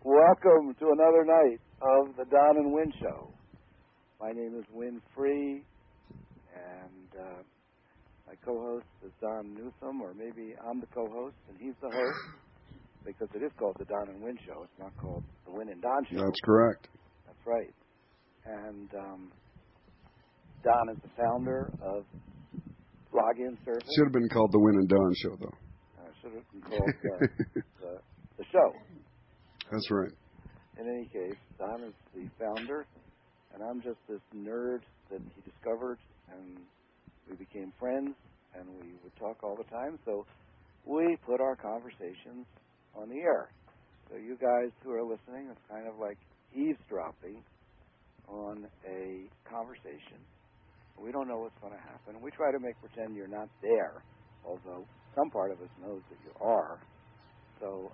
Welcome to another night of the Don and Win Show. My name is Win Free, and my co-host is Don Newsom, or maybe I'm the co-host and he's the host, because it is called the Don and Win Show. It's not called the Win and Don Show. That's correct. That's right. And Don is the founder of Login Service. Should have been called the Win and Don Show, though. Should have been called the show. That's right. In any case, Don is the founder, and I'm just this nerd that he discovered, and we became friends, and we would talk all the time, so we put our conversations on the air. So you guys who are listening, it's kind of like eavesdropping on a conversation. We don't know what's going to happen. We try to make pretend you're not there, although some part of us knows that you are. So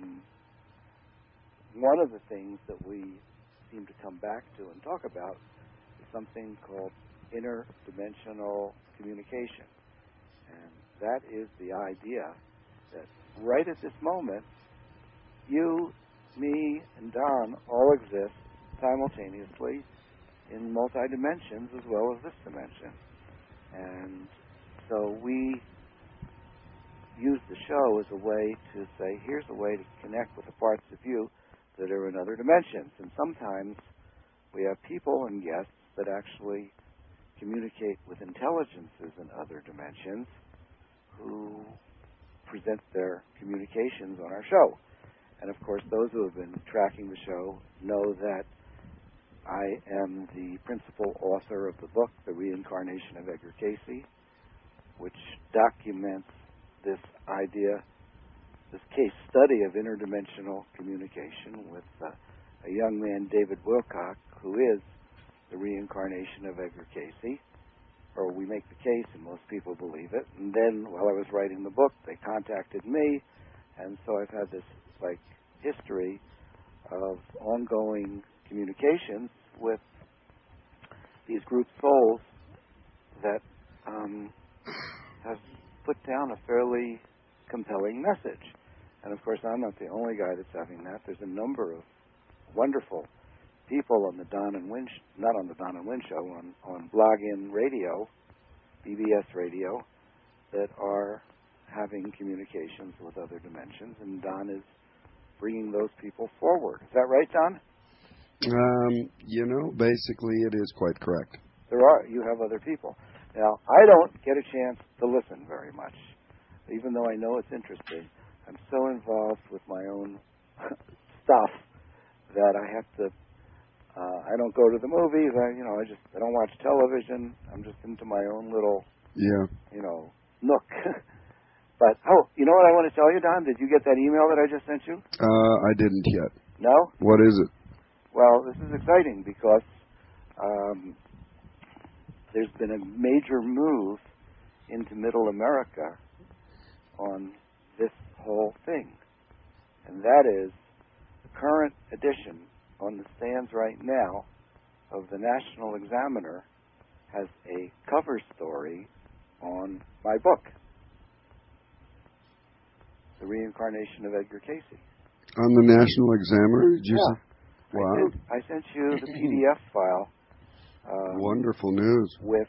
one of the things that we seem to come back to and talk about is something called interdimensional communication. And that is the idea that right at this moment, you, me, and Don all exist simultaneously in multi-dimensions as well as this dimension. And so we use the show as a way to say, here's a way to connect with the parts of you that are in other dimensions. And sometimes we have people and guests that actually communicate with intelligences in other dimensions who present their communications on our show. And of course, those who have been tracking the show know that I am the principal author of the book, The Reincarnation of Edgar Cayce, which documents this idea, this case study of interdimensional communication with a young man, David Wilcock, who is the reincarnation of Edgar Cayce. Or we make the case, and most people believe it. And then, while I was writing the book, they contacted me, and so I've had this history of ongoing communications with these group souls that have put down a fairly compelling message. And of course, I'm not the only guy that's having that. There's a number of wonderful people on the Don and Win, not on the Don and Win Show, on Blog-In Radio, BBS Radio, that are having communications with other dimensions, and Don is bringing those people forward. Is that right, Don? Basically it is quite correct. You have other people. Now, I don't get a chance to listen very much, even though I know it's interesting. I'm so involved with my own stuff that I have to. I don't go to the movies. I don't watch television. I'm just into my own little, nook. But you know what I want to tell you, Don? Did you get that email that I just sent you? I didn't yet. No? What is it? Well, this is exciting because there's been a major move into Middle America on this whole thing. And that is the current edition on the stands right now of the National Examiner has a cover story on my book, The Reincarnation of Edgar Cayce. On the National Examiner? Did you say? Wow. I sent you the PDF file. Wonderful news. With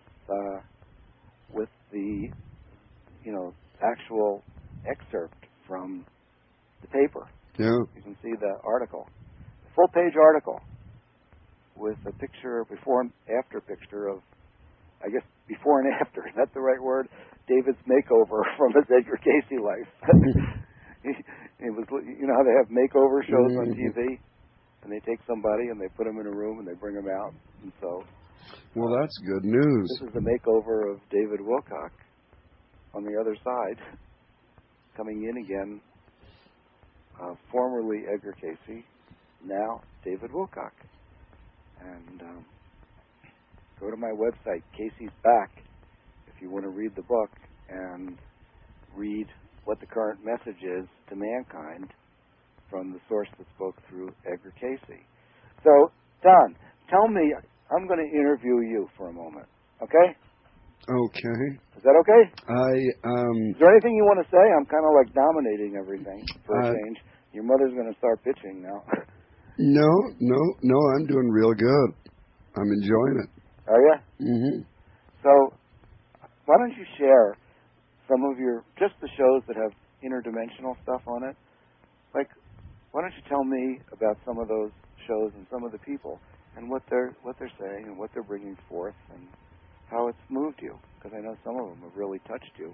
the actual excerpt from the paper. Yeah. You can see the article, full page article, with a picture, before and after picture of, I guess before and after. Is that the right word? David's makeover from his Edgar Cayce life. It was, how they have makeover shows on TV, and they take somebody and they put them in a room and they bring them out, and so. Well, that's good news. This is the makeover of David Wilcock on the other side, coming in again, formerly Edgar Cayce, now David Wilcock. And go to my website, Cayce's Back, if you want to read the book and read what the current message is to mankind from the source that spoke through Edgar Cayce. So, Don, tell me, I'm going to interview you for a moment, okay? Okay. Is that okay? Is there anything you want to say? I'm kind of like dominating everything for a change. Your mother's going to start bitching now. No, I'm doing real good. I'm enjoying it. Are you? Mm-hmm. So, why don't you share some of just the shows that have interdimensional stuff on it? Like, why don't you tell me about some of those shows and some of the people and what they're saying and what they're bringing forth and how it's moved you? Because I know some of them have really touched you.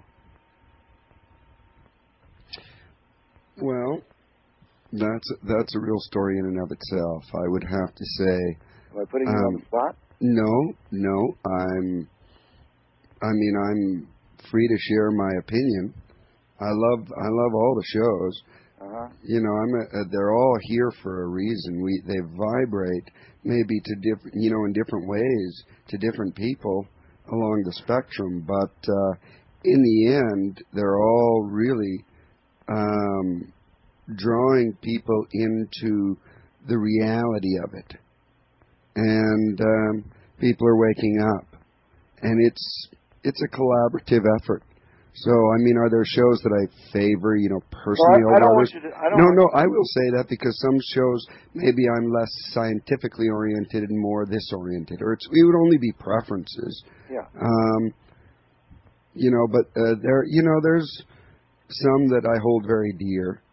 Well, that's a real story in and of itself. I would have to say. Am I putting you on the spot? No. I'm free to share my opinion. I love all the shows. Uh-huh. They're all here for a reason. They vibrate maybe to different, in different ways to different people along the spectrum. But in the end, they're all really drawing people into the reality of it, and people are waking up, and it's a collaborative effort. So, are there shows that I favor, personally over others? No, I will say that because some shows, maybe I'm less scientifically oriented and more this oriented, or it would only be preferences. Yeah. But there's some that I hold very dear.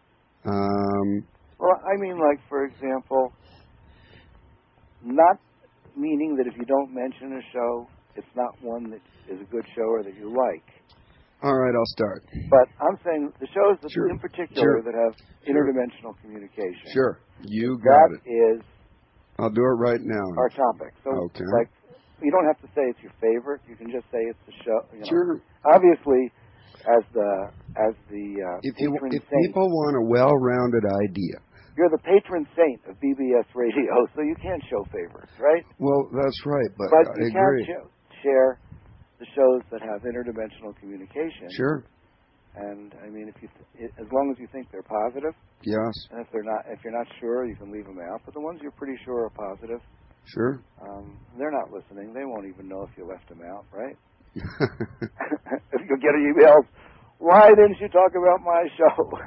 Like, for example, not meaning that if you don't mention a show, it's not one that is a good show or that you like. All right, I'll start. But I'm saying the shows that Sure. in particular that have interdimensional communication. Sure, you got it. That is. I'll do it right now. Our topic. So, okay. Like, you don't have to say it's your favorite. You can just say it's the show. Sure. Obviously, as the if saint, people want a well-rounded idea. You're the patron saint of BBS Radio, so you can't show favorites, right? Well, that's right, but you I agree. can share the shows that have interdimensional communication. Sure. And as long as you think they're positive. Yes. And if you're not sure, you can leave them out. But the ones you're pretty sure are positive. Sure. They're not listening. They won't even know if you left them out, right? If you get emails, why didn't you talk about my show?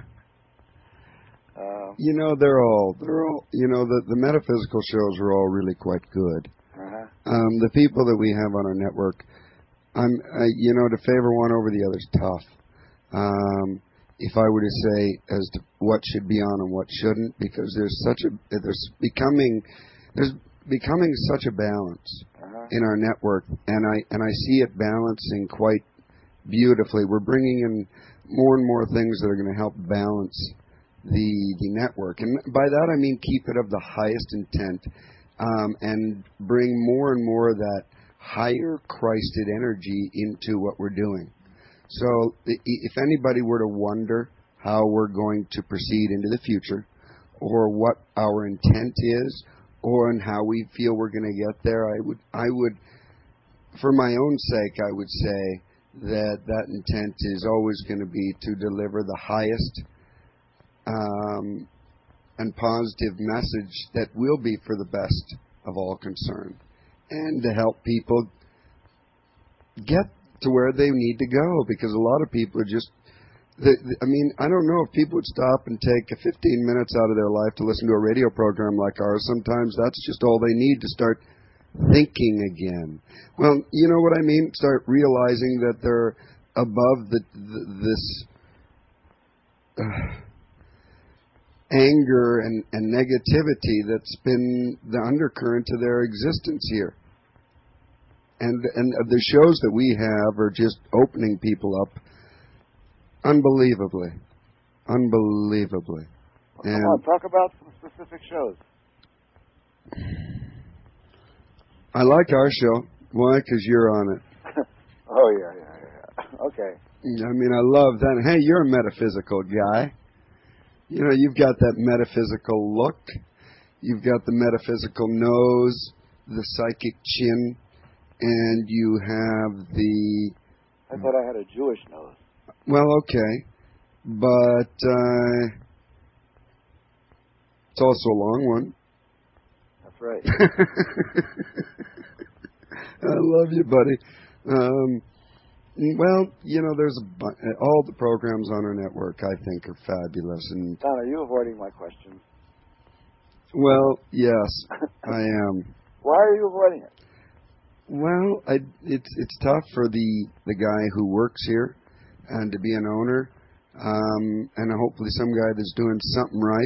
They're all. The metaphysical shows are all really quite good. Uh-huh. The people that we have on our network, to favor one over the other is tough. If I were to say as to what should be on and what shouldn't, because there's becoming such a balance in our network, and I see it balancing quite beautifully. We're bringing in more and more things that are going to help balance the network, and by that I mean keep it of the highest intent, and bring more and more of that higher Christed energy into what we're doing. So if anybody were to wonder how we're going to proceed into the future, or what our intent is, or on how we feel we're going to get there, I would, for my own sake, I would say that intent is always going to be to deliver the highest and positive message that will be for the best of all concerned, and to help people get to where they need to go, because a lot of people are just, I don't know if people would stop and take 15 minutes out of their life to listen to a radio program like ours. Sometimes that's just all they need to start thinking again. Well, you know what I mean? Start realizing that they're above this anger and negativity that's been the undercurrent to their existence here. And the shows that we have are just opening people up unbelievably. Unbelievably. Well, come on, talk about some specific shows. I like our show. Why? Because you're on it. Oh, yeah. Okay. I love that. Hey, you're a metaphysical guy. You've got that metaphysical look. You've got the metaphysical nose, the psychic chin, and you have the... I thought I had a Jewish nose. Well, okay. But it's also a long one. That's right. I love you, buddy. Well, there's all the programs on our network I think are fabulous. And Don, are you avoiding my question? Well, yes, I am. Why are you avoiding it? Well, it's tough for the guy who works here and to be an owner, and hopefully some guy that's doing something right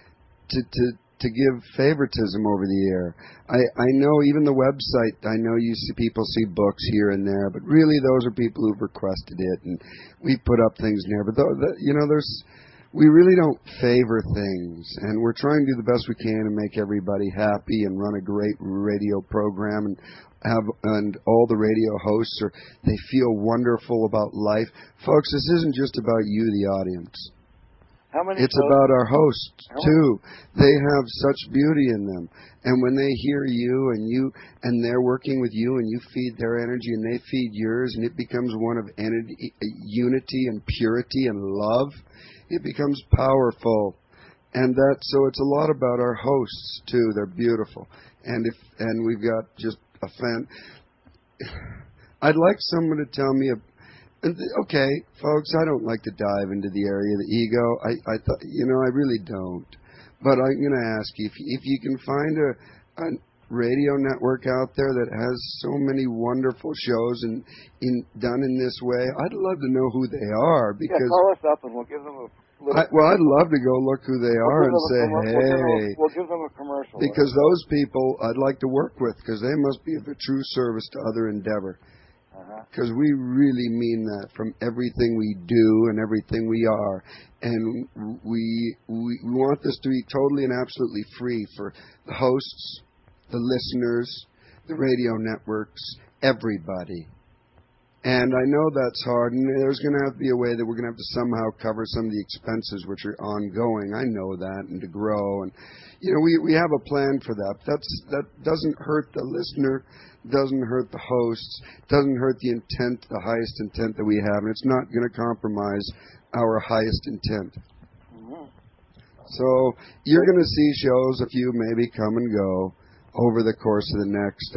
to give favoritism over the air. I know even the website, I know you see people see books here and there, but really those are people who've requested it, and we put up things there. But we really don't favor things, and we're trying to do the best we can and make everybody happy and run a great radio program and all the radio hosts they feel wonderful about life. Folks, this isn't just about you, the audience. It's about our hosts too. They have such beauty in them, and when they hear you and they're working with you and you feed their energy and they feed yours, and it becomes one of unity and purity and love, it becomes powerful. And so it's a lot about our hosts too. They're beautiful, and we've got just a fan. I'd like someone to tell me okay, folks, I don't like to dive into the area of the ego. I thought, I really don't. But I'm going to ask you, if you can find a radio network out there that has so many wonderful shows and done in this way, I'd love to know who they are. Because call us up and we'll give them a little... I'd love to go look who they are and say, hey... We'll give them a commercial. Because those people I'd like to work with, because they must be of a true service to other endeavor. Because we really mean that from everything we do and everything we are. And we want this to be totally and absolutely free for the hosts, the listeners, the radio networks, everybody. And I know that's hard, and there's going to have to be a way that we're going to have to somehow cover some of the expenses which are ongoing. I know that, and to grow. And, we have a plan for that. That doesn't hurt the listener, doesn't hurt the hosts, doesn't hurt the intent, the highest intent that we have, and it's not going to compromise our highest intent. Mm-hmm. So you're going to see shows, a few maybe come and go over the course of the next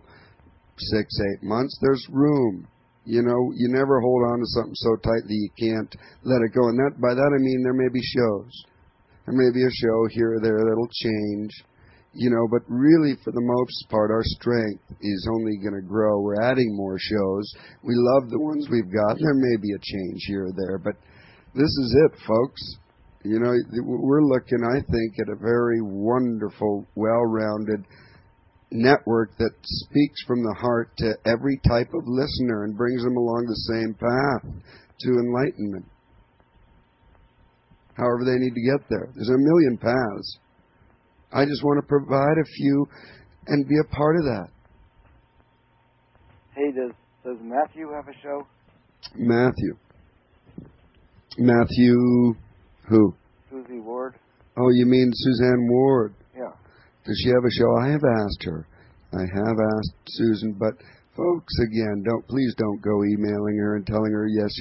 6-8 months. There's room. You never hold on to something so tight that you can't let it go. And by that I mean there may be shows. There may be a show here or there that'll change. But really, for the most part, our strength is only going to grow. We're adding more shows. We love the ones we've got. There may be a change here or there, but this is it, folks. We're looking, I think, at a very wonderful, well-rounded network that speaks from the heart to every type of listener and brings them along the same path to enlightenment. However they need to get there. There's a million paths. I just want to provide a few and be a part of that. Hey, does Matthew have a show? Matthew who? Susie Ward. Oh, you mean Suzanne Ward? Yeah. Does she have a show? I have asked her. I have asked Susan, but folks, again, please don't go emailing her and telling her yes.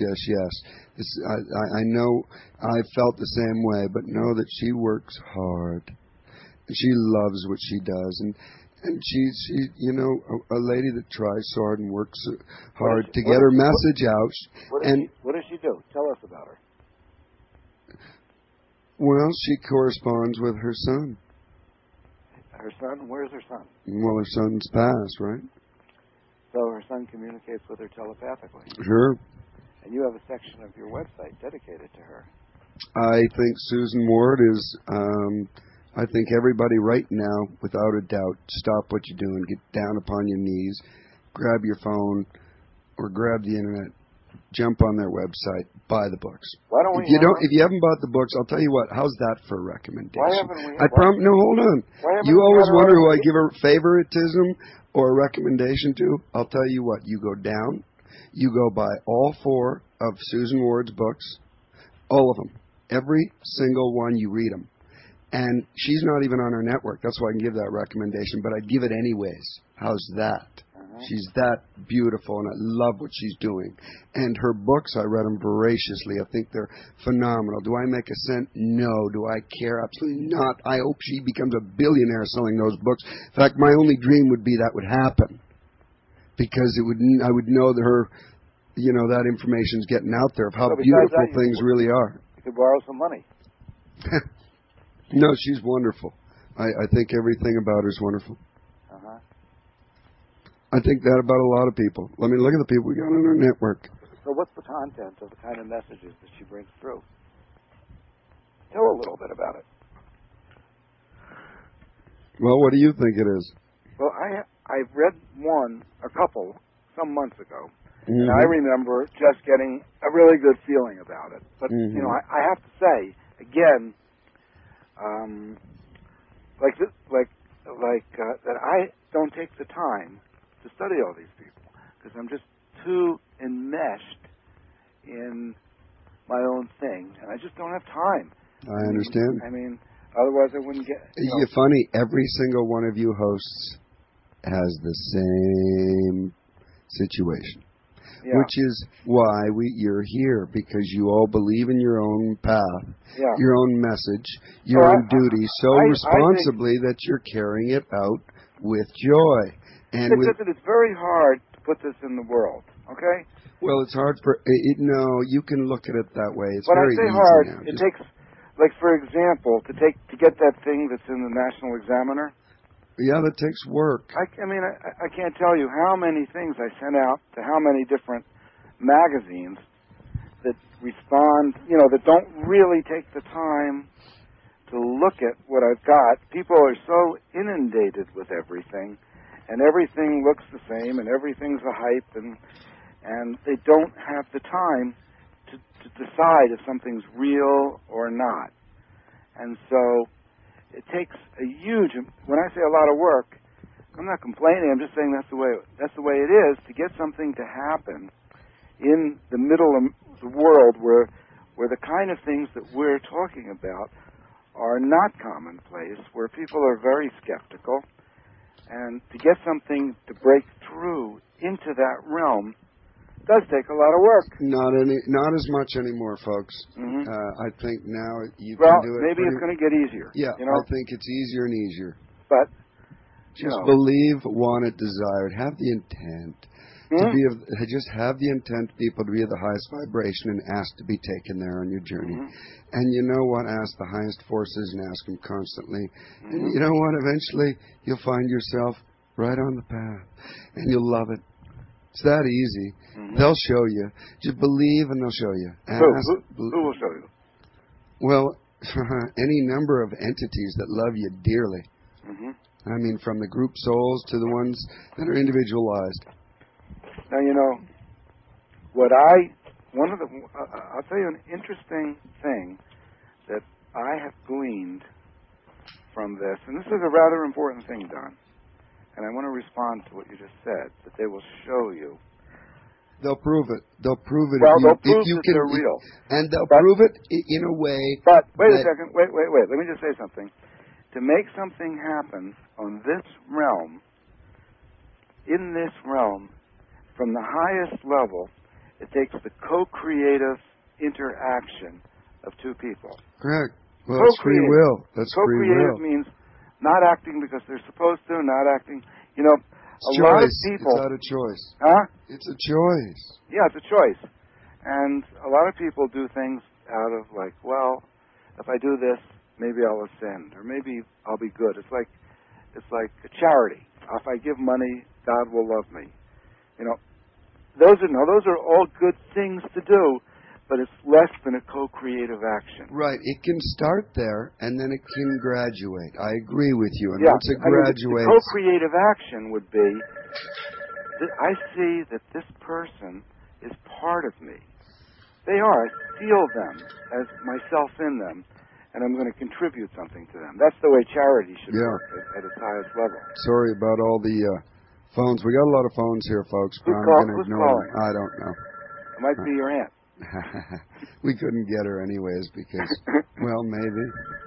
I know I felt the same way, but know that she works hard. She loves what she does, and she's a lady that tries so hard and works hard to get her message out. What does she do? Tell us about her. Well, she corresponds with her son. Her son? Where's her son? Well, her son's passed, right? So her son communicates with her telepathically. Sure. And you have a section of your website dedicated to her. I think Susan Ward is... I think everybody right now, without a doubt, stop what you're doing, get down upon your knees, grab your phone, or grab the internet, jump on their website, buy the books. Why don't we? If you haven't bought the books, I'll tell you what. How's that for a recommendation? Why haven't we? No, hold on. You always wonder who I give a favoritism or a recommendation to. I'll tell you what. You go down. You go buy all 4 of Susan Ward's books, all of them, every single one. You read them. And she's not even on our network. That's why I can give that recommendation. But I'd give it anyways. How's that? She's that beautiful, and I love what she's doing. And her books, I read them voraciously. I think they're phenomenal. Do I make a cent? No. Do I care? Absolutely not. I hope she becomes a billionaire selling those books. In fact, my only dream would be that would happen. Because I would know that her, that information's getting out there of how beautiful things really are. You could borrow some money. No, she's wonderful. I think everything about her is wonderful. Uh-huh. I think that about a lot of people. Let me look at the people we got on our network. So what's the content of the kind of messages that she brings through? Tell a little bit about it. Well, what do you think it is? Well, I read a couple, some months ago, Mm-hmm. and I remember just getting a really good feeling about it. But, Mm-hmm. you know, I have to say, again, that I don't take the time to study all these people because I'm just too enmeshed in my own thing, and I just don't have time. I understand. I mean, otherwise I wouldn't get... It's funny, every single one of you hosts has the same situation. Yeah. Which is why you're here, because you all believe in your own path, Yeah. your own message, your own duty, so responsibly that you're carrying it out with joy. And listen, it's very hard to put this in the world, okay? Well, it's hard for... no, you can look at it that way. It's when very I say easy hard, now. It takes, like, for example, to get that thing that's in the National Examiner. Yeah, that takes work. I mean, I can't tell you how many things I sent out to how many different magazines that respond, that don't really take the time to look at what I've got. People are so inundated with everything, and everything looks the same, and everything's a hype, and they don't have the time to decide if something's real or not. And so it takes a huge, when I say a lot of work, I'm not complaining, I'm just saying that's the way it is to get something to happen in the middle of the world where the kind of things that we're talking about are not commonplace, where people are very skeptical, and to get something to break through into that realm does take a lot of work. Not as much anymore, folks. Mm-hmm. I think now you can do it. Maybe it's going to get easier. Yeah, I think it's easier and easier. But just believe, want it, desire it, have the intent to be just have the intent, people, to be of the highest vibration and ask to be taken there on your journey. Mm-hmm. And you know what? Ask the highest forces and ask them constantly. Mm-hmm. And you know what? Eventually, you'll find yourself right on the path, and you'll love it. It's that easy. Mm-hmm. They'll show you. Just believe and they'll show you. Who will show you? Well, any number of entities that love you dearly. Mm-hmm. I mean, from the group souls to the ones that are individualized. Now, I'll tell you an interesting thing that I have gleaned from this, and this is a rather important thing, Don. And I want to respond to what you just said, that they will show you. They'll prove it. They'll prove it. Well, they'll prove that they're real. And they'll prove it in a way. But, wait a second. Wait. Let me just say something. To make something happen on this realm, in this realm, from the highest level, it takes the co-creative interaction of two people. Correct. Well, it's free will. That's free will. Co-creative means not acting because they're supposed to, not acting, it's a lot of people... It's not a choice. Huh? It's a choice. Yeah, it's a choice. And a lot of people do things out of like, well, if I do this, maybe I'll ascend, or maybe I'll be good. It's like a charity. If I give money, God will love me. Those are all good things to do, but it's less than a co-creative action. Right. It can start there, and then it can graduate. I agree with you. And once it graduates... the co-creative action would be, I see that this person is part of me. They are. I feel them as myself in them, and I'm going to contribute something to them. That's the way charity should work at its highest level. Sorry about all the phones. We got a lot of phones here, folks. Who's calling? I don't know. It might be your aunt. We couldn't get her anyways because, well, maybe.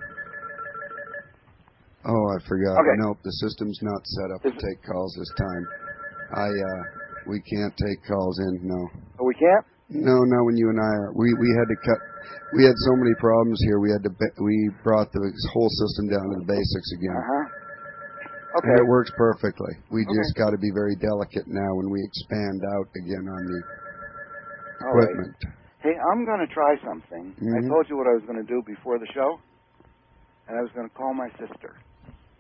Oh, I forgot. Okay. Nope, the system's not set up to take calls this time. We can't take calls in, no. Oh, we can't? No, when you and I are. We had to cut. We had so many problems here. We brought the whole system down to the basics again. Okay. And it works perfectly. We just got to be very delicate now when we expand out again on the equipment. Right. Hey, I'm going to try something. Mm-hmm. I told you what I was going to do before the show, and I was going to call my sister.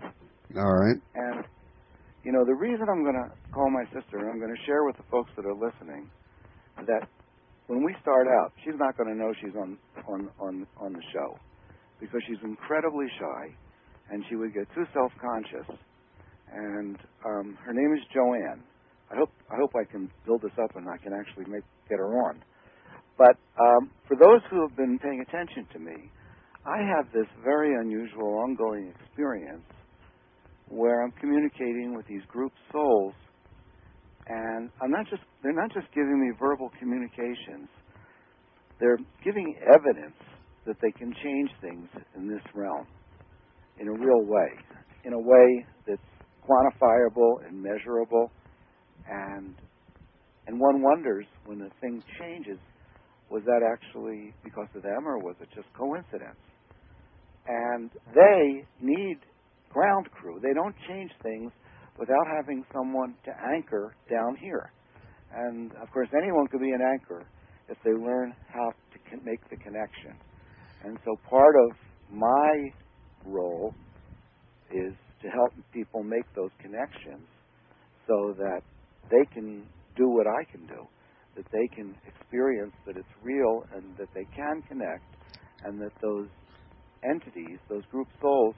All right. And, you know, the reason I'm going to call my sister, and I'm going to share with the folks that are listening, that when we start out, she's not going to know she's on the show because she's incredibly shy, and she would get too self-conscious. And her name is Joanne. I hope I can build this up and I can actually get her on. But for those who have been paying attention to me, I have this very unusual ongoing experience where I'm communicating with these group souls, and they're not just giving me verbal communications, they're giving evidence that they can change things in this realm in a real way, in a way that's quantifiable and measurable, and one wonders when the thing changes, was that actually because of them or was it just coincidence? And they need ground crew. They don't change things without having someone to anchor down here. And, of course, anyone could be an anchor if they learn how to make the connection. And so part of my role is to help people make those connections so that they can do what I can do, that they can experience that it's real and that they can connect, and that those entities, those group souls,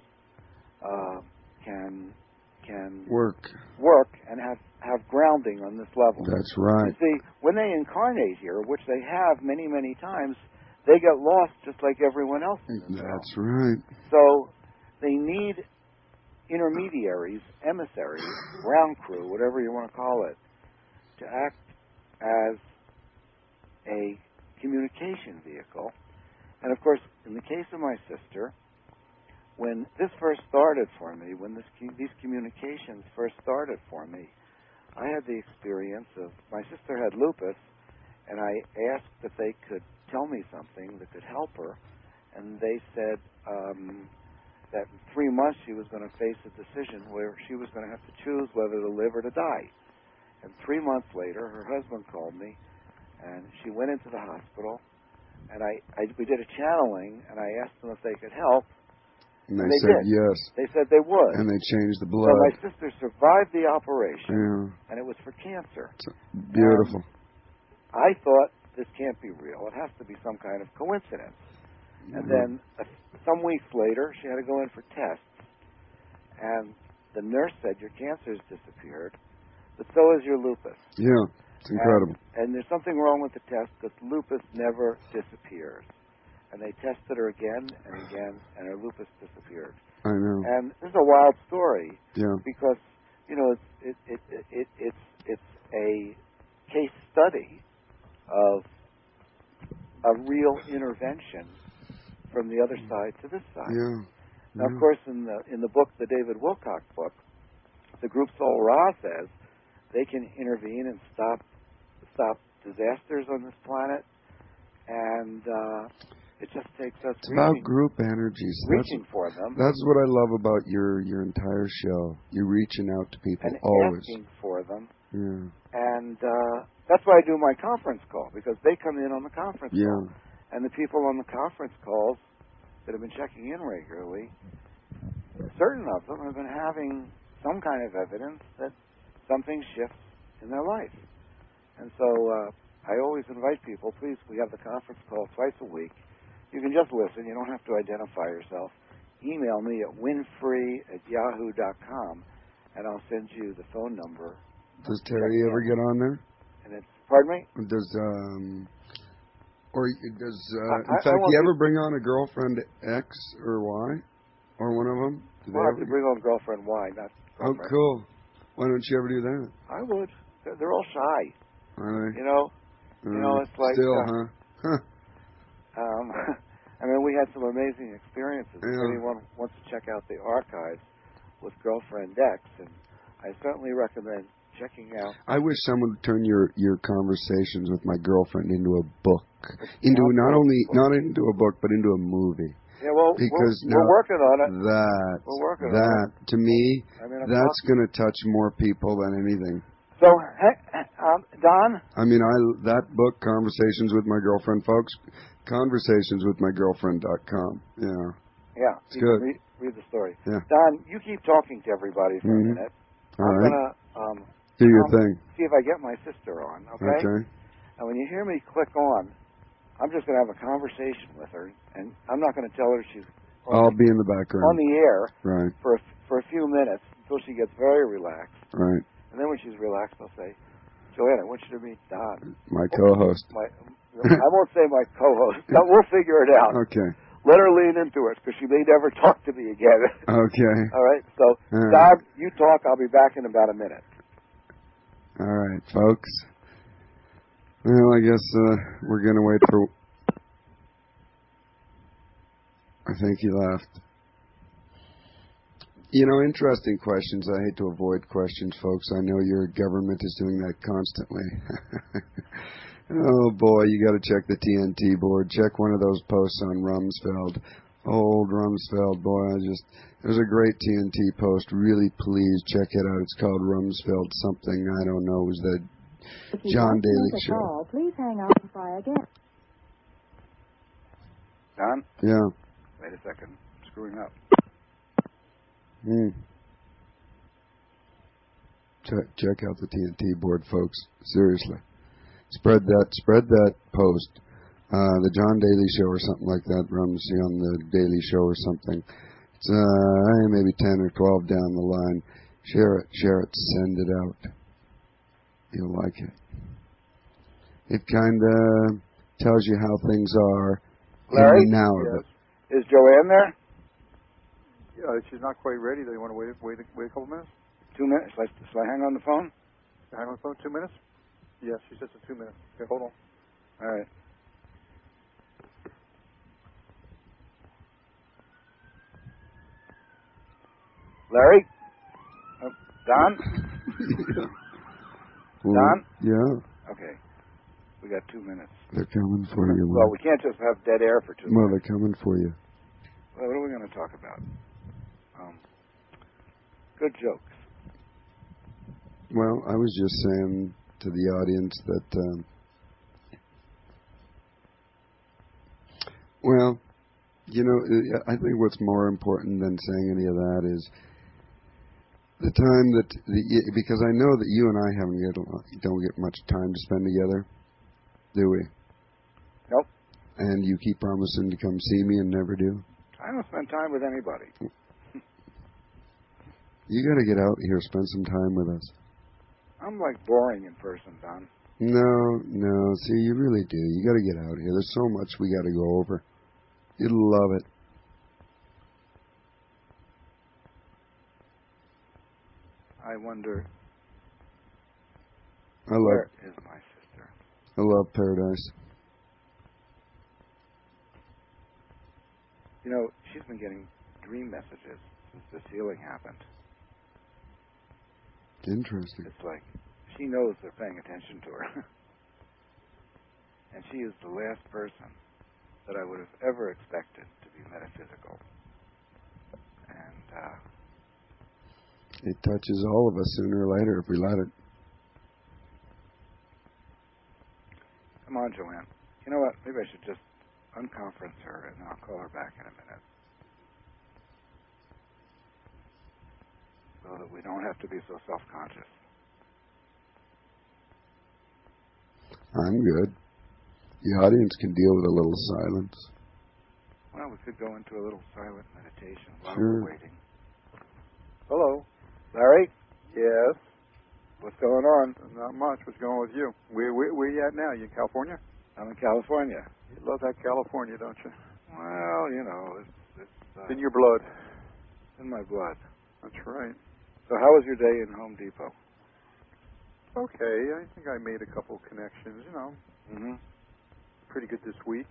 can work and have grounding on this level. That's right. You see, when they incarnate here, which they have many, many times, they get lost just like everyone else. That's right. So they need intermediaries, emissaries, ground crew, whatever you want to call it, to act as a communication vehicle. And of course, in the case of my sister, when this first started for me, when these communications first started for me, I had the experience of, my sister had lupus, and I asked if they could tell me something that could help her, and they said that in 3 months she was going to face a decision where she was going to have to choose whether to live or to die. And 3 months later, her husband called me, and she went into the hospital, and we did a channeling, and I asked them if they could help. And they said did. yes. They said they would. And they changed the blood. So my sister survived the operation, yeah. and it was for cancer. Beautiful. I thought, this can't be real. It has to be some kind of coincidence. And then some weeks later, she had to go in for tests, and the nurse said, your cancer's disappeared, but so is your lupus. Yeah, it's incredible. And there's something wrong with the test because lupus never disappears. And they tested her again and again, and her lupus disappeared. I know. And this is a wild story. Yeah. Because it's a case study of a real intervention from the other side to this side. Yeah. Now, of course, in the book, the David Wilcock book, the group Soul Ra says they can intervene and stop disasters on this planet, and it just takes us about group energies. Reaching for them. That's what I love about your entire show. You're reaching out to people and always. Asking for them. Yeah. And that's why I do my conference call, because they come in on the conference call. And the people on the conference calls that have been checking in regularly, certain of them have been having some kind of evidence that something shifts in their life. And so I always invite people, please, we have the conference call twice a week. You can just listen. You don't have to identify yourself. Email me at winfrey@yahoo.com, and I'll send you the phone number. Does Terry ever get on there? And it's, pardon me? In fact, you ever bring on a girlfriend X or Y? Or one of them? Well, I have to bring on girlfriend Y, not girlfriend. Oh, cool. Why don't you ever do that? I would. They're all shy. Are they? You know, it's like... Still, huh? I mean, we had some amazing experiences. Yeah. If anyone wants to check out the archives with Girlfriend X, and I certainly recommend checking out... I wish someone would turn your conversations with my girlfriend into a book. Not into a book, but into a movie. Yeah, well, because we're working on it. We're working on it. To me, that's going to touch more people than anything. So, Don? I mean, that book, Conversations with My Girlfriend, folks, conversationswithmygirlfriend.com. Yeah. Yeah. It's good. read the story. Yeah. Don, you keep talking to everybody for a minute. All I'm right. gonna Do your thing. see if I get my sister on. Okay. Okay. And when you hear me click on, I'm just gonna have a conversation with her, and I'm not gonna tell her she's I'll be in the background. on the air Right. for a few minutes until she gets very relaxed. Right. And then when she's relaxed, I'll say, Joanne, I want you to meet Don. My co-host. I won't say my co-host. We'll figure it out. Okay. Let her lean into it, because she may never talk to me again. Okay. All right? So, Don, you talk. I'll be back in about a minute. All right, folks. Well, I guess we're going to wait for... I think he left. You know, interesting questions. I hate to avoid questions, folks. I know your government is doing that constantly. Oh, boy, you got to check the TNT board. Check one of those posts on Rumsfeld. Old Rumsfeld, boy, there's a great TNT post. Really, please check it out. It's called Rumsfeld something. I don't know. It was the John Daly Show. Call, please hang up and try again. Don? Yeah. Wait a second. I'm screwing up. Check out the TNT board, folks. Seriously. Spread that post. The John Daly Show or something like that runs on the Daily Show or something. It's maybe 10 or 12 down the line. Share it, send it out. You'll like it. It kind of tells you how things are Larry? in the now Yes. of it. Is Joanne there? She's not quite ready. Do you want to wait a couple minutes? 2 minutes. Shall I hang on the phone? Hang on the phone 2 minutes? Yes, she says it's 2 minutes. Okay, hold on. All right. Larry? Don? Don? Yeah. Okay. We got 2 minutes. They're coming for you. Well, we can't just have dead air for 2 Well, minutes. they're coming for you. Well, what are we going to talk about? Good jokes. Well, I was just saying to the audience that, well, you know, I think what's more important than saying any of that is the time that, because I know that you and I don't get much time to spend together, do we? Nope. And you keep promising to come see me and never do? I don't spend time with anybody. You got to get out here, spend some time with us. I'm like boring in person, Don. No. See, you really do. You got to get out here. There's so much we got to go over. You'll love it. I wonder, Where where is my sister? I love paradise. You know, she's been getting dream messages since this healing happened. Interesting. It's like she knows they're paying attention to her. And she is the last person that I would have ever expected to be metaphysical. And It touches all of us sooner or later if we let it. come on, Joanne. You know what? Maybe I should just unconference her, and then I'll call her back in a minute. So that we don't have to be so self-conscious. I'm good. The audience can deal with a little silence. Well, we could go into a little silent meditation while Sure. we're waiting. Hello. Larry? Yes. What's going on? Not much. What's going on with you? Where you at now? You in California? I'm in California. You love that California, don't you? Well, you know, It's in your blood. in my blood. That's right. So how was your day in Home Depot? Okay. I think I made a couple connections. You know, Mm-hmm. pretty good this week.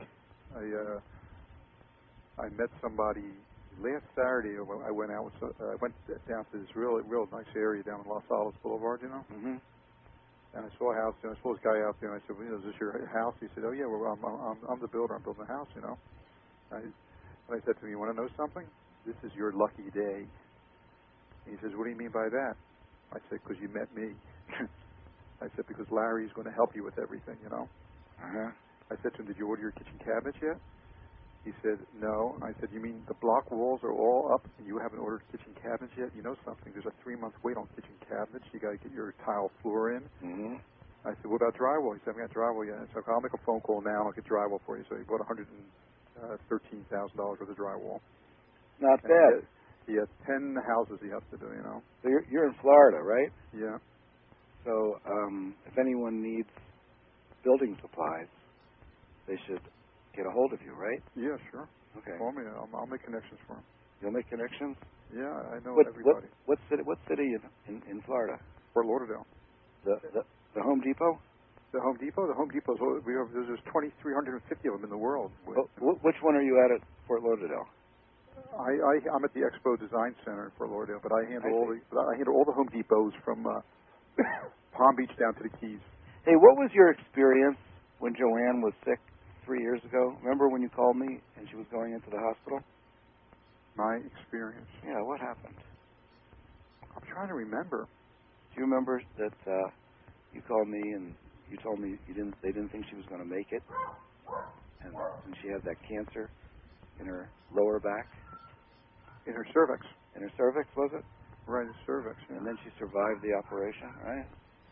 I met somebody last Saturday. I went out with. I went down to this real nice area down on Los Alamos Boulevard. You know. Mm-hmm. And I saw a house, and I saw this guy out there, and I said, well, is this your house? He said, oh, yeah, well, I'm the builder. I'm building a house, you know. And I said to him, you want to know something? This is your lucky day. And he says, what do you mean by that? I said, because you met me. I said, because Larry's going to help you with everything, you know. Uh-huh. I said to him, did you order your kitchen cabinets yet? He said, no. I said, you mean the block walls are all up and you haven't ordered kitchen cabinets yet? You know something, there's a 3-month wait on kitchen cabinets. You got to get your tile floor in. Mm-hmm. I said, what about drywall? He said, I haven't got drywall yet. So I'll make a phone call now and I'll get drywall for you. So he bought $113,000 worth of drywall. Not And bad. He has 10 houses he has to do, you know. So you're in Florida, right? Yeah. So if anyone needs building supplies, they should get a hold of you, right? Yeah, sure. Okay. Call me. I'll make connections for him. You'll make connections? Yeah, I know everybody. What city in Florida? Fort Lauderdale. The Home Depot? The Home Depot? The Home Depot, there's 2,350 of them in the world. Which one are you at Fort Lauderdale? I'm at the Expo Design Center in Fort Lauderdale, but I handle all the Home Depots from Palm Beach down to the Keys. Hey, what was your experience when Joanne was sick 3 years ago? Remember when you called me and she was going into the hospital? My experience? Yeah, what happened? I'm trying to remember. Do you remember that you called me and you told me they didn't think she was going to make it, and she had that cancer in her lower back? In her cervix. In her cervix, was it? Right, his cervix. Yeah. And then she survived the operation, right?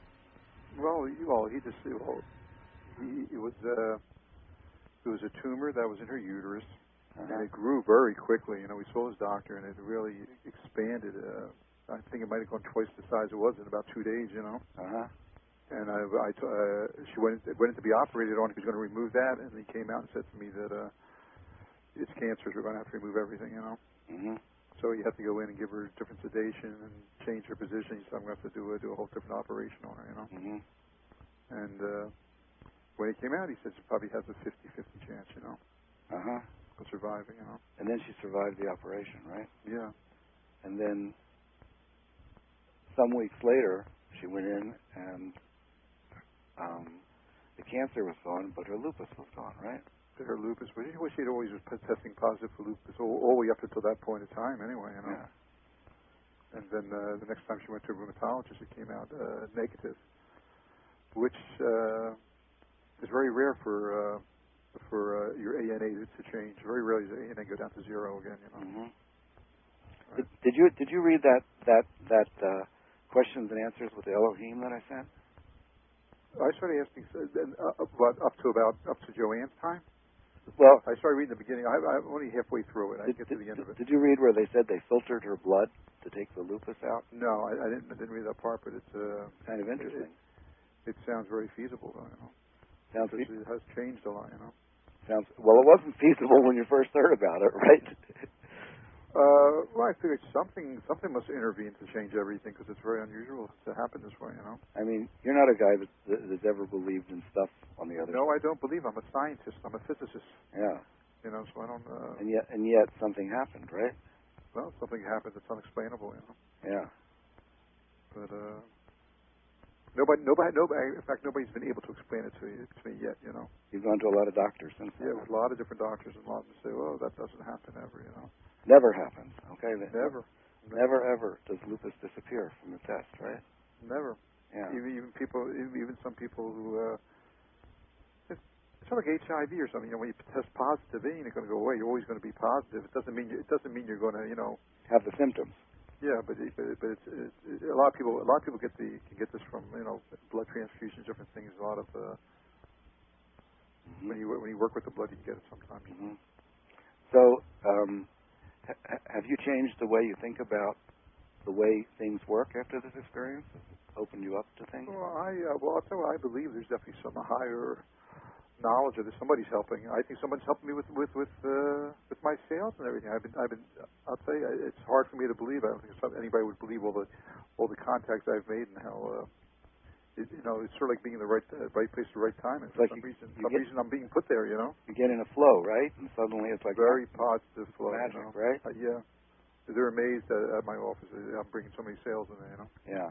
It was a tumor that was in her uterus, Uh-huh. and it grew very quickly. You know, we saw his doctor, and it really expanded. I think it might have gone twice the size it was in about 2 days. You know. Uh-huh. And she went in to be operated on. He was going to remove that, and he came out and said to me that it's cancerous. We're going to have to remove everything. You know. Mm-hmm. So you have to go in and give her different sedation and change her position. So I'm going to have to do a whole different operation on her, you know. Mm-hmm. And when he came out, he said she probably has a 50-50 chance, you know, Uh-huh. of surviving, you know. And then she survived the operation, right? Yeah. And then some weeks later, she went in and the cancer was gone, but her lupus was gone, right? Her lupus, but she'd always was testing positive for lupus all the way up until that point in time, anyway, you know. Yeah. And then the next time she went to a rheumatologist, it came out negative, which is very rare for your ANA to change. Very rarely does ANA go down to 0 again, you know. Mm-hmm. Right. Did you read that questions and answers with the Elohim that I sent? I started asking up to Joanne's time. Well, I started reading the beginning. I'm only halfway through it. I didn't get to the end of it. Did you read where they said they filtered her blood to take the lupus out? No, I didn't read that part, but it's Kind of interesting. It sounds very feasible, though. You know, Sounds it has changed a lot. You know. well. It wasn't feasible when you first heard about it, right? Well, I figured something must intervene to change everything because it's very unusual to happen this way. You know. I mean, you're not a guy that's ever believed in stuff on the other No, side. I don't believe. I'm a scientist. I'm a physicist. Yeah. You know, so I don't. And yet something happened, right? Well, something happened that's unexplainable. You know. Yeah. But nobody. In fact, nobody's been able to explain it to me yet. You know. You've gone to a lot of doctors since then. Yeah, with a lot of different doctors, and a lot of them say, "Well, that doesn't happen ever." You know. Never happens. Okay. Never. Never ever does lupus disappear from the test, right? Never. Yeah. Even some people who it's sort of like HIV or something. You know, when you test positive, it ain't going to go away. You're always going to be positive. It doesn't mean you're going to, you know, have the symptoms. Yeah, but it's a lot of people can get this from, you know, blood transfusions, different things. A lot of Mm-hmm. when you work with the blood, you can get it sometimes. Mm-hmm. So, have you changed the way you think about the way things work after this experience? Has it opened you up to things? Well, I'll tell you, I believe there's definitely some higher knowledge of this. Somebody's helping. I think someone's helping me with my sales and everything. I'll tell you, it's hard for me to believe. I don't think anybody would believe all the contacts I've made and how. It's sort of like being in the right place at the right time. And for some reason I'm being put there, you know. You get in a flow, right? And suddenly it's like very positive flow. Magic, you know? right? Yeah. They're amazed at my office. I'm bringing so many sales in there, you know. Yeah.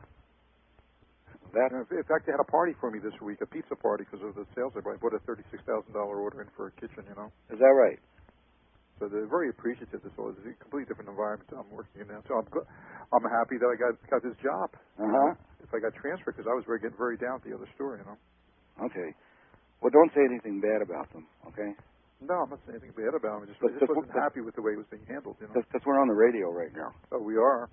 In fact, they had a party for me this week, a pizza party, because of the sales I brought. I bought a $36,000 order in for a kitchen, you know. Is that right? So they're very appreciative. This was a completely different environment I'm working in now. So I'm happy that I got this job. Uh-huh. If I got transferred, because I was getting very down at the other store, you know. Okay. Well, don't say anything bad about them, okay? No, I'm not saying anything bad about him. I just But wasn't happy with the way it was being handled. Because we're on the radio right now. Oh, we are.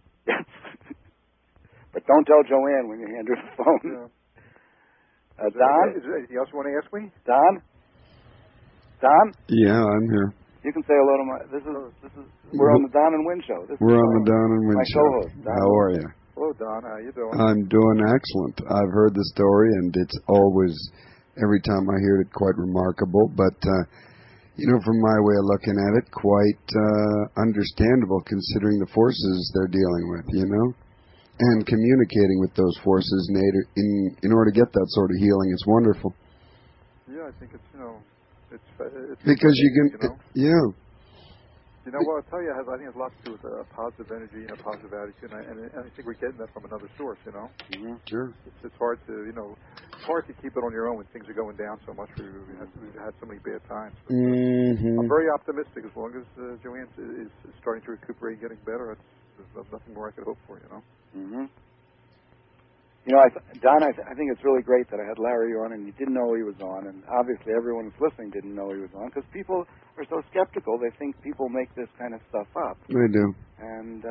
But don't tell Joanne when you hand her the phone. Yeah. Don? Is there anything else you want to ask me? Don? Don? Yeah, I'm here. You can say hello to my. We're on the Don and Wynn show. We're on the Don and Wynn my show. co-host. How are you? Hello, Don. How you doing? I'm doing excellent. I've heard the story, and it's always, every time I hear it, quite remarkable. But from my way of looking at it, quite understandable considering the forces they're dealing with. And communicating with those forces in order to get that sort of healing is wonderful. Yeah, I think it's it's because you can, yeah. Well, I'll tell you, I think it has a lot to do with positive energy and a positive attitude, and I think we're getting that from another source. Mm-hmm. Sure. It's hard to it's hard to keep it on your own when things are going down so much. We've had so many bad times. But, mm-hmm. I'm very optimistic. As long as Joanne is starting to recuperate and getting better, there's nothing more I could hope for. Mm-hmm. Don, I think it's really great that I had Larry on, and you didn't know he was on, and obviously everyone who's listening didn't know he was on, because people are so skeptical. They think people make this kind of stuff up. They do. And,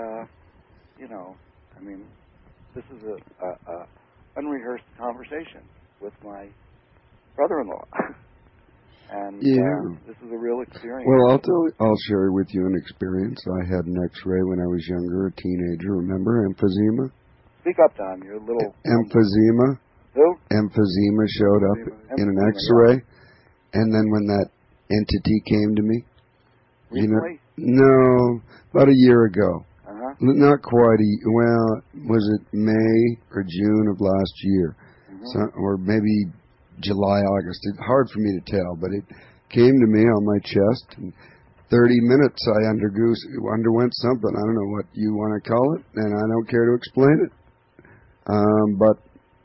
this is a unrehearsed conversation with my brother-in-law. And this is a real experience. Well, I'll share with you an experience. I had an X-ray when I was younger, a teenager. Remember emphysema? Speak up, Don. You're a little... Emphysema. Who? Emphysema showed up in an X-ray. Yeah. And then when that entity came to me... Recently? No, about a year ago. Uh-huh. Not quite was it May or June of last year? Mm-hmm. Or maybe July, August. It's hard for me to tell, but it came to me on my chest. And 30 minutes I underwent something. I don't know what you want to call it, and I don't care to explain it. But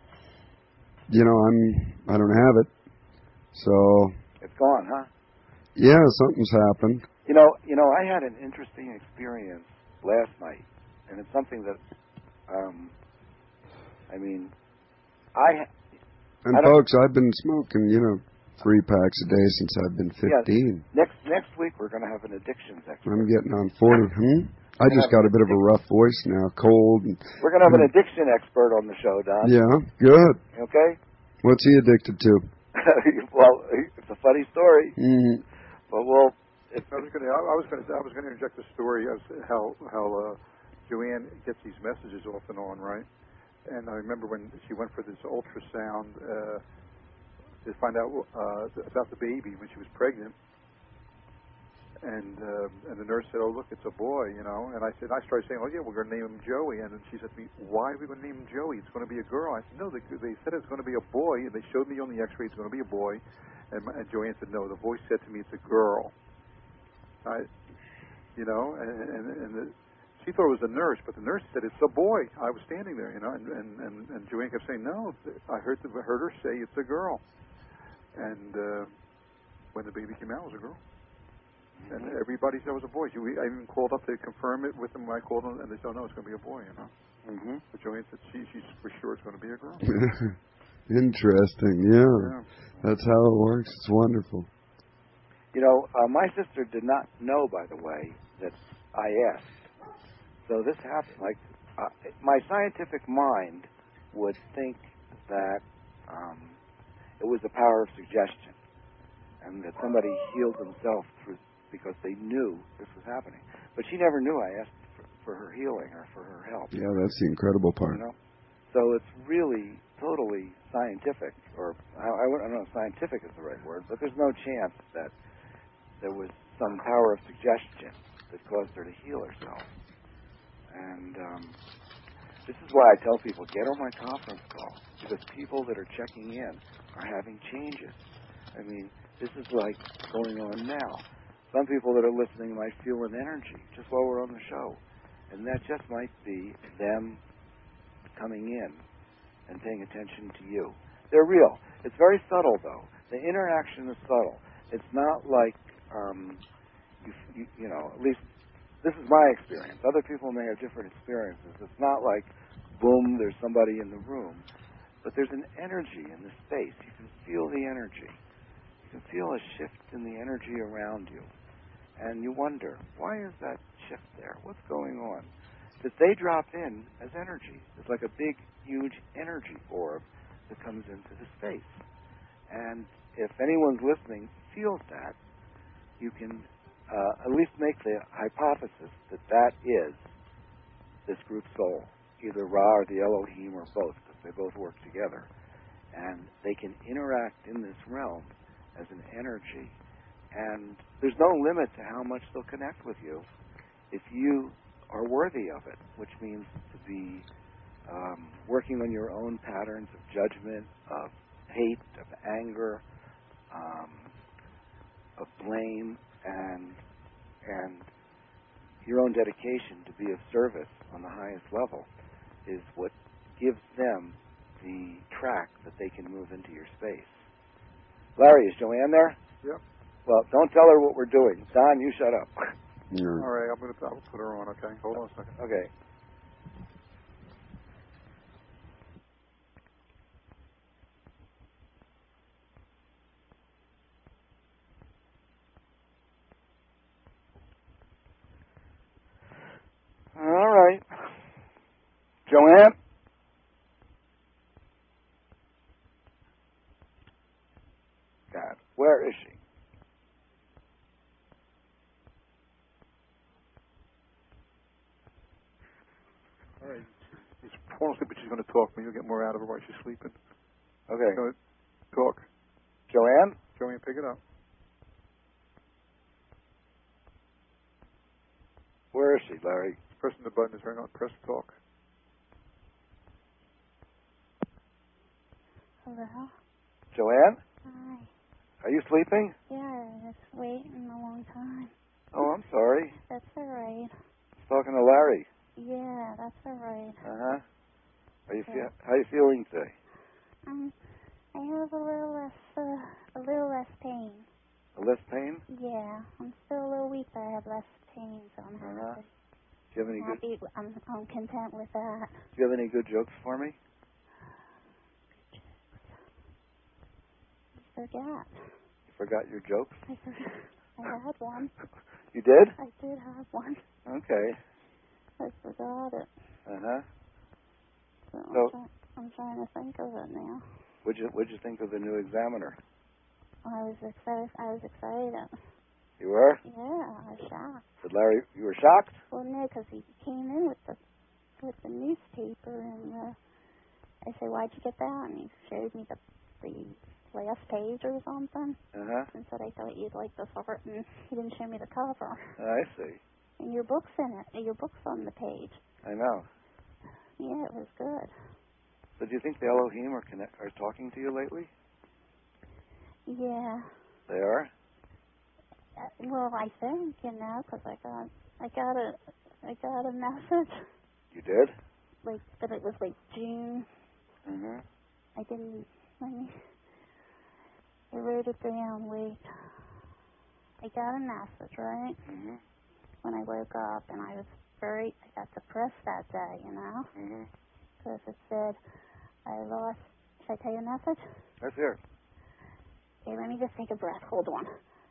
I don't have it. So it's gone, huh? Yeah, something's happened. I had an interesting experience last night, and it's something that, folks, I've been smoking, 3 packs a day since I've been 15. Yeah, next week we're going to have an addictions expert. I'm getting on 40. I just got a bit of a rough voice now, cold. We're going to have an addiction expert on the show, Don. Yeah, good. Okay. What's he addicted to? Well, it's a funny story. Mm-hmm. But I was going to interject a story of how Joanne gets these messages off and on, right? And I remember when she went for this ultrasound to find out about the baby when she was pregnant, and the nurse said, "Oh, look, it's a boy," And I started saying, "Oh yeah, we're going to name him Joey." And then she said to me, "Why are we going to name him Joey? It's going to be a girl." I said, "No, they said it's going to be a boy, and they showed me on the X-ray it's going to be a boy." And Joanne said, "No, the voice said to me it's a girl." She thought it was a nurse, but the nurse said it's a boy. I was standing there, and Joanne kept saying, "No, I heard her say it's a girl." And when the baby came out, it was a girl. Mm-hmm. And everybody said it was a boy. I even called up to confirm it with them. I called them, and they said, "No, it's going to be a boy." Mm-hmm. But Joanne said she's for sure it's going to be a girl. Interesting, yeah. That's how it works. It's wonderful. My sister did not know, by the way, that I asked. So this happened. My scientific mind would think that it was the power of suggestion, and that somebody healed themselves because they knew this was happening. But she never knew I asked for her healing or for her help. Yeah, that's the incredible part. So it's really totally scientific, or I don't know if scientific is the right word, but there's no chance that there was some power of suggestion that caused her to heal herself. And this is why I tell people, get on my conference call, because people that are checking in are having changes. This is like going on now. Some people that are listening might feel an energy just while we're on the show, and that just might be them coming in and paying attention to you. They're real. It's very subtle, though. The interaction is subtle. It's not like, at least this is my experience. Other people may have different experiences. It's not like, boom, there's somebody in the room. But there's an energy in the space. You can feel the energy. You can feel a shift in the energy around you. And you wonder, why is that shift there? What's going on? That they drop in as energy. It's like a big, huge energy orb that comes into the space. And if anyone's listening feels that, you can at least make the hypothesis that that is this group soul, either Ra or the Elohim or both, because they both work together. And they can interact in this realm as an energy. And there's no limit to how much they'll connect with you if you are worthy of it, which means to be working on your own patterns of judgment, of hate, of anger, of blame, and your own dedication to be of service on the highest level is what gives them the track that they can move into your space. Larry, is Joanne there? Yep. Well, don't tell her what we're doing. Don, you shut up. All right, I'll put her on, okay? Hold on a second. Okay. All right. Joanne? God, where is she? All right. She's falling asleep, but she's going to talk. Maybe you'll get more out of her while she's sleeping. Okay. Go ahead. Talk. Joanne? Joanne, pick it up. Where is she, Larry? Pressing the button is right now. Press talk. Hello? Joanne? Hi. Are you sleeping? Yeah, I was waiting a long time. Oh, I'm sorry. That's all right. I was talking to Larry. Yeah, that's all right. Uh-huh. How you Yeah. how you feeling today? I have a little less pain. Less pain? Yeah, I'm still a little weak, but I have less pain, so I'm Uh-huh. happy. Do you have any good? I'm content with that. Do you have any good jokes for me? I forgot. You forgot your jokes? I had one. You did? I did have one. Okay. I forgot it. Uh-huh. So I'm trying to think of it now. What'd you think of the new Examiner? I was excited. You were? Yeah, I was shocked. Did Larry? You were shocked? Well, no, because he came in with the newspaper, and I said, "Why'd you get that?" And he showed me the last page or something, Uh-huh. and said, "I thought you'd like this art," and he didn't show me the cover. I see. And your book's in it. Your book's on the page. I know. Yeah, it was good. So do you think the Elohim are talking to you lately? Yeah. They are? Well, I think, because I got a message. You did? Like that it was like June. Mm-hmm. I wrote it down. Wait. I got a message, right? Mm-hmm. When I woke up, and I got depressed that day, Mm-hmm. because it said, should I tell you a message? Let's hear it. Okay, let me just take a breath. Hold on.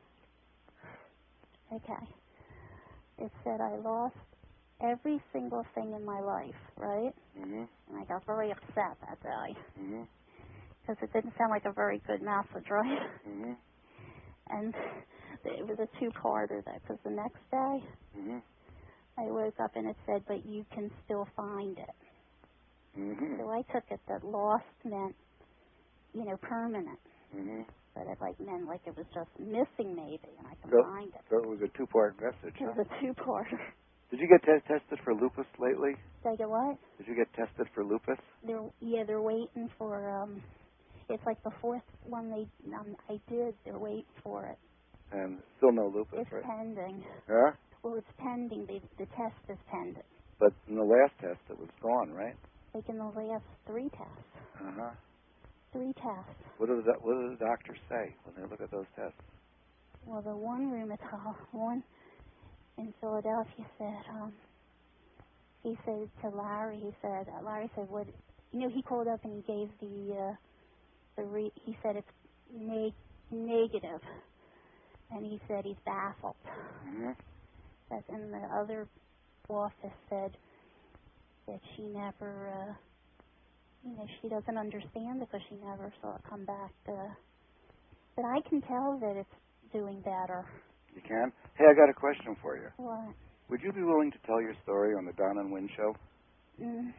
Okay. It said I lost every single thing in my life, right? Mm-hmm. And I got very upset that day, Mm-hmm. because it didn't sound like a very good message, right? Mm-hmm. And it was a two-parter, though, because the next day, Mm-hmm. I woke up and it said, but you can still find it. Mm-hmm. So I took it that lost meant, permanent. Mm-hmm. But it meant it was just missing maybe, and I can find it. So it was a two-part message. It was a two-parter. Did you get tested for lupus lately? Did I get what? Did you get tested for lupus? They're waiting for, it's like the fourth one I did. They're waiting for it. And still no lupus, It's right? pending. Huh? Well, it's pending. The test is pending. But in the last test, it was gone, right? Like in the last 3 tests. Uh-huh. 3 tests. What do the doctors say when they look at those tests? Well, the one one in Philadelphia said, he said to Larry, Larry said, what, he called up and he gave he said it's negative. And he said he's baffled. Mm-hmm. And the other office said that she never, she doesn't understand because she never saw it come back. But I can tell that it's doing better. You can? Hey, I got a question for you. What? Would you be willing to tell your story on the Don and Wynn show? In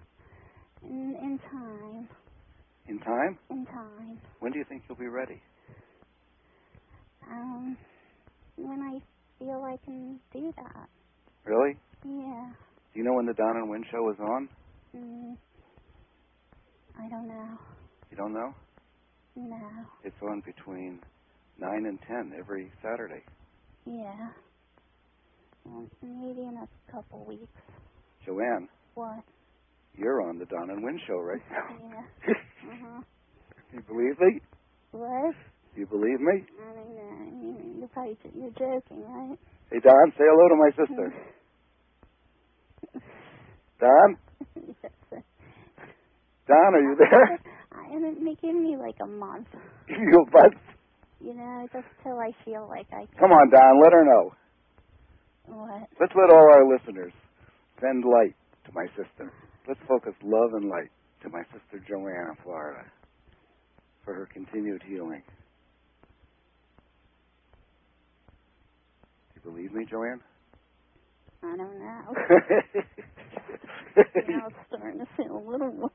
time. In time? In time. When do you think you'll be ready? When I feel I can do that. Really? Yeah. Do you know when the Don and Wynn show is on? I don't know. You don't know? No. It's on between 9 and 10 every Saturday. Yeah. Well, maybe in a couple weeks. Joanne. What? You're on the Don and Wynn show right now. Yeah. Uh-huh. You believe me? What? Do you believe me? I mean, you're joking, right? Hey, Don, say hello to my sister. Don? Yes. Don, are you there? Give me like a month. Give you a month? Just till I feel like I can. Come on, Don, let her know. What? Let's let all our listeners send light to my sister. Let's focus love and light to my sister Joanne in Florida for her continued healing. Do you believe me, Joanne? I don't know. I'm starting to feel a little more.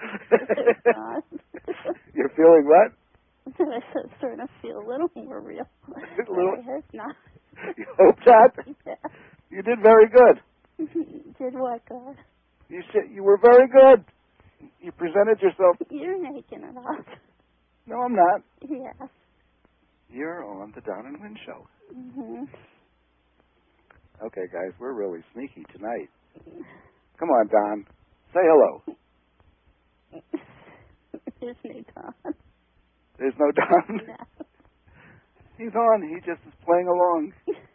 You're feeling what? I'm starting to feel a little more real. A little? I hope not. You hope not? Yeah. You did very good. Did what, God? You were very good. You presented yourself. You're making it up. No, I'm not. Yes. You're on the Don and Wynn show. Mm-hmm. Okay, guys, we're really sneaky tonight. Come on, Don. Say hello. There's no Don. There's no Don? No. He's on. He just is playing along.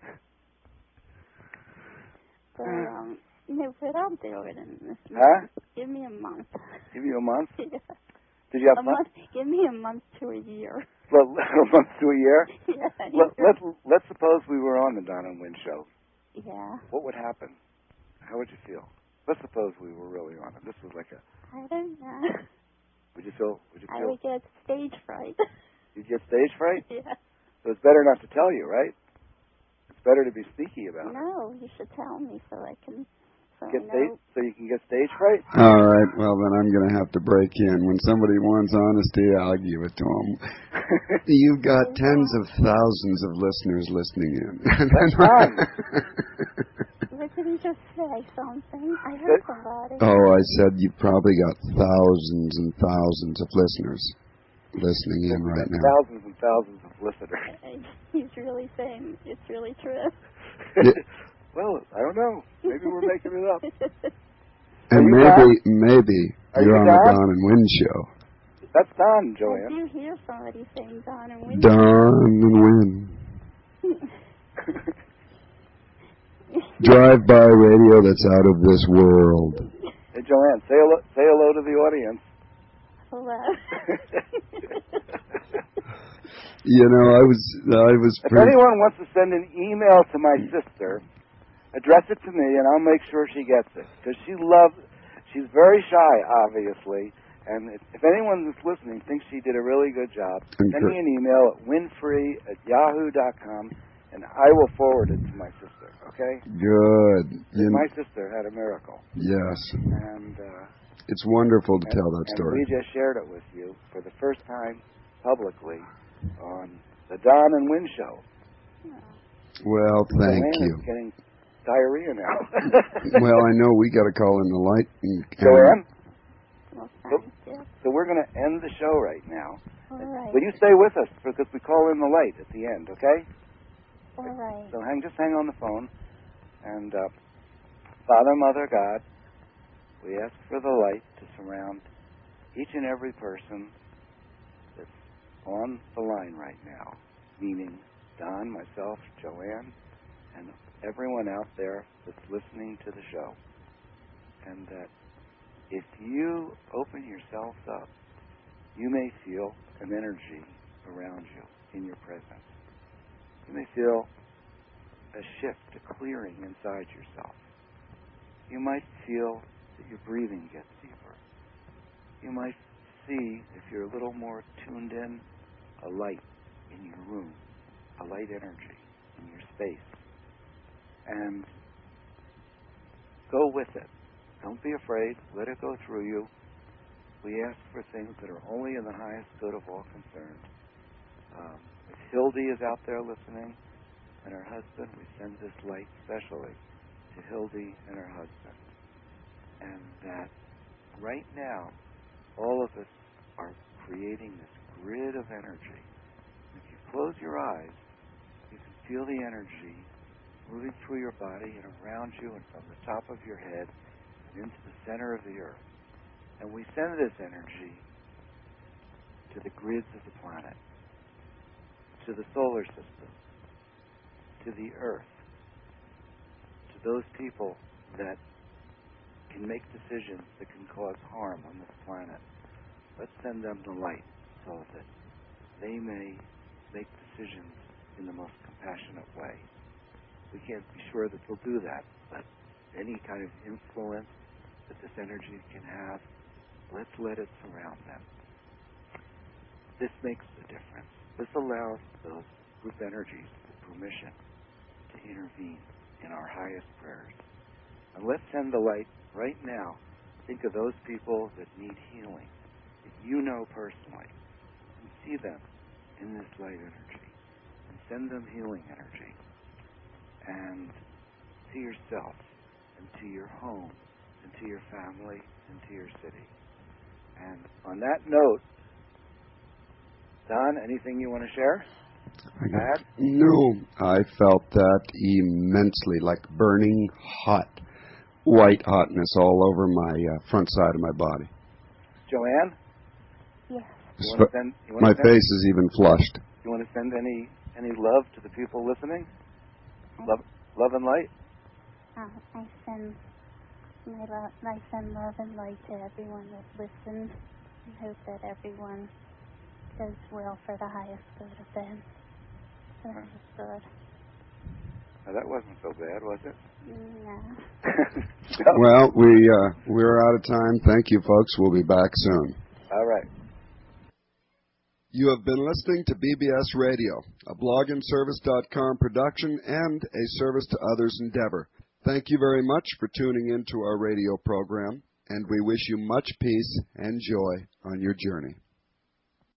But I'll do it in this month. Huh? Give me a month. Give you a month? Yeah. Did you have fun? Month? Give me a month to a year. A month to a year? Yeah. Let's suppose we were on the Don and Wynn show. Yeah. What would happen? How would you feel? Let's suppose we were really on it. This was like I don't know. Would you feel? I would get stage fright. You'd get stage fright? Yeah. So it's better not to tell you, right? It's better to be sneaky about it. No, you should tell me so I can. So you can get stage fright? All right, well, then I'm going to have to break in. When somebody wants honesty, I'll give it to them. You've got tens of thousands of listeners listening in. That's fine. What did he just say? Something? I heard somebody. Oh, I said you've probably got thousands and thousands of listeners listening in right now. Thousands and thousands of listeners. He's really saying it's really true. Well, I don't know. Maybe we're making it up. And maybe you're on the Don and Wynn show. That's Don, Joanne. I do hear somebody saying Don and Wynn. Don and Wynn. Drive-by radio that's out of this world. Hey, Joanne, say hello to the audience. Hello. I was. If anyone wants to send an email to my sister, address it to me, and I'll make sure she gets it. Because she's very shy, obviously. And if anyone that's listening thinks she did a really good job, send me an email at winfree@yahoo.com, and I will forward it to my sister, okay? Good. My sister had a miracle. Yes. And it's wonderful to tell that story. And we just shared it with you for the first time publicly on the Don and Wynn show. Well, thank you. Is getting diarrhea now. Well, I know we got to call in the light. Joanne? Well, thank you. So we're going to end the show right now. All right. Will you stay with us because we call in the light at the end, okay? All right. So just hang on the phone. And Father, Mother, God, we ask for the light to surround each and every person that's on the line right now, meaning Don, myself, Joanne, and everyone out there that's listening to the show. And that if you open yourself up, you may feel an energy around you in your presence. You may feel a shift, a clearing inside yourself. You might feel that your breathing gets deeper. You might see, if you're a little more tuned in, a light in your room, a light energy in your space. And go with it. Don't be afraid. Let it go through you. We ask for things that are only in the highest good of all concerned. If Hildy is out there listening and her husband, we send this light specially to Hildy and her husband. And that right now, all of us are creating this grid of energy. If you close your eyes, you can feel the energy moving through your body and around you and from the top of your head and into the center of the earth. And we send this energy to the grids of the planet, to the solar system, to the earth, to those people that can make decisions that can cause harm on this planet. Let's send them the light so that they may make decisions in the most compassionate way. We can't be sure that they'll do that, but any kind of influence that this energy can have, let's let it surround them. This makes a difference. This allows those group energies the permission to intervene in our highest prayers. And let's send the light right now. Think of those people that need healing, that you know personally, and see them in this light energy, and send them healing energy. And to yourself, and to your home, and to your family, and to your city. And on that note, Don, anything you want to share? No, I felt that immensely, like burning hot, white hotness all over my front side of my body. Joanne? Yes. My face is even flushed. You want to send any love to the people listening? Love and light? I send love and light to everyone that listens, and hope that everyone does well for the highest good of them. So that was good. Now, that wasn't so bad, was it? No. Well, we're out of time. Thank you, folks. We'll be back soon. All right. You have been listening to BBS Radio, a blogandservice.com production and a service to others endeavor. Thank you very much for tuning in to our radio program, and we wish you much peace and joy on your journey.